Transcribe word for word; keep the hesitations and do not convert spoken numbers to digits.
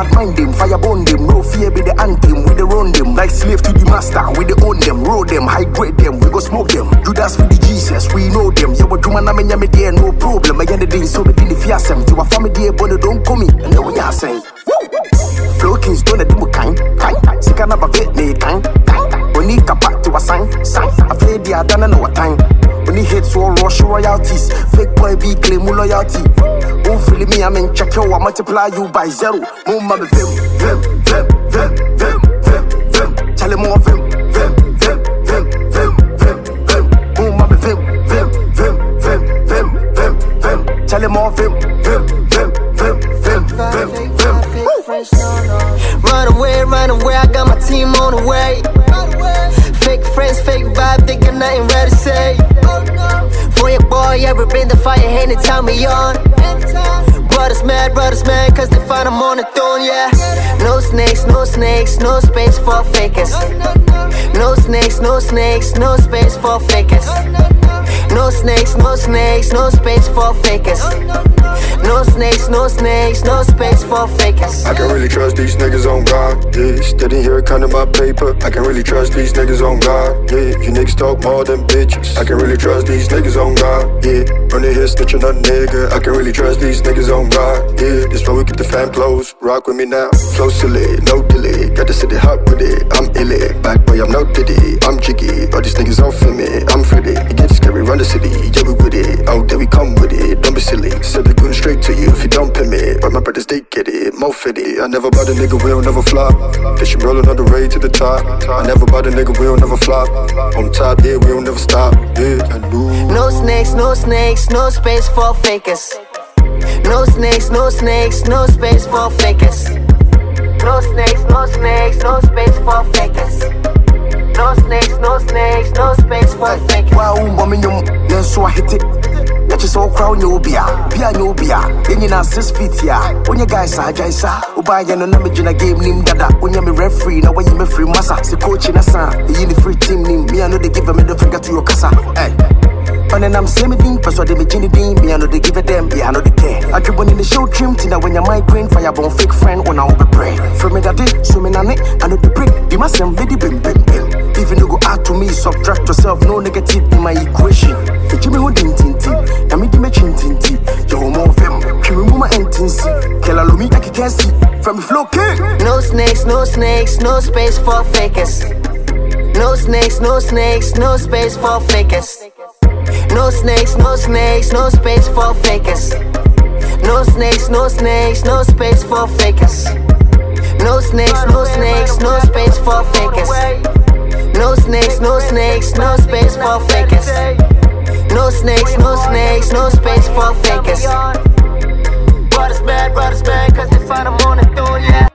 bad mind them, fire burn them. No fear be the anthem, we the run them. Like slave to the master, we the own them. Roll them, high grade them, we go smoke them. Judas for the Jesus, we know them. Yeah, what you man, I'm in yammy there, no problem. I get the thing, so we didn't fear some. To a family there, but don't come in. And then we are saying, Flow Kings don't do kind, kind. Sikana bavet me kind, kind. When he kapat to a sign, sign. I play the Adana no time. When he hits all rush royalties, fake boy be claim loyalty. Don't feel me, I'm in check you, I multiply you by zero. Move my vim, vim, vim, vim, vim, vim, vim. Tell him more vim, vim, vim, vim, vim, vim, vim. Move my vim, vim, vim, vim, vim, vim, vim. Tell him more vim, vim, vim, vim, vim, vim, vim. Run away, run away, I got my team on the way. Fake friends, fake vibe, they got nothing ready to say. For your boy, ever been the fire, anytime we on. Brothers mad, brothers mad, cause they find them on the throne, yeah. No snakes, no snakes, no space for fakers. No snakes, no snakes, no space for fakers. No snakes, no snakes, no space for fakers. No snakes, no snakes, no space for fakers. I can really trust these niggas on God, yeah. Steady here counting my paper. I can really trust these niggas on God, yeah. You niggas talk more than bitches. I can really trust these niggas on God, yeah. Running here snitching on nigga. I can really trust these niggas on God, yeah. This why we get the fam close. Rock with me now. Flow silly, no delay. Got the city hot with it. I'm illy. Back boy, I'm no diddy. I'm jiggy. All these niggas off for me. I'm pretty. It gets scary, run the city. Yeah, we with it. Oh, there we come with it. Don't be silly. Said they're going straight to you if you don't pay me. But my brothers, they get it. Mo fitty. I never bought a nigga, we'll never flop. Bitch, I'm rolling on the way to the top. I never bought a nigga, we'll never flop. On top, yeah, we'll never stop. Yeah, I knew. No snakes, no snakes, no space for fakers. No snakes, no snakes, no space for fakers. No snakes, no snakes, no space for fakers. No snakes, no snakes, no space for fakers. Wow, woman, you so I hit it. Let you so crown you be a, be a new beer. Then you know six feet here. When you guys are guys are, Uba you know me jina game name dada. When you me referee, now when you me free massa. Se coach in a son, you the free team name. Me I know they give a middle finger to your casa. Hey. And then I'm semi ding, persuade me Jenny ding. Me I know they give it them, yeah I know they care. I keep on in the show trim, tina when you migraine. Fire born fake friend, when I will be pray. From me that day, so me na ne, I know the break. The must send ready bim bim bim. Even you go out to me, subtract yourself, no negative in my equation. The Jimmy who ding ting ting, now me give me chin ting ting. Yo more fem, can remove my intimacy. Kella lo me, I can't see. From the flow king. No snakes, no snakes, no space for fakers. No snakes, no snakes, no space for fakers. No snakes, no snakes, no space for fakers. No snakes, no snakes, no space for fakers. No snakes, no snakes, no space for fakers. No snakes, no snakes, no space for fakers. No snakes, no snakes, no space for fakers. Brothers mad, brothers mad, cause they find them on the throne, yeah.